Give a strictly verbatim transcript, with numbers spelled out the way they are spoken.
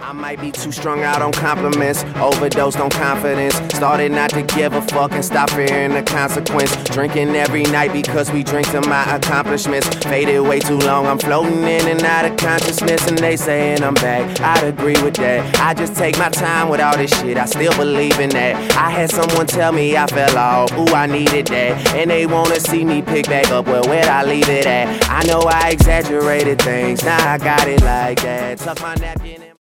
I might be too strung out on compliments, overdosed on confidence. Started not to give a fuck and stop fearing the consequence. Drinking every night because we drink to my accomplishments. Faded way too long, I'm floating in and out of consciousness. And they saying I'm back, I'd agree with that. I just take my time with all this shit, I still believe in that. I had someone tell me I fell off, ooh I needed that. And they wanna see me pick back up, well where'd I leave it at? I know I exaggerated things, now I got it like that. Tuck my napkin in.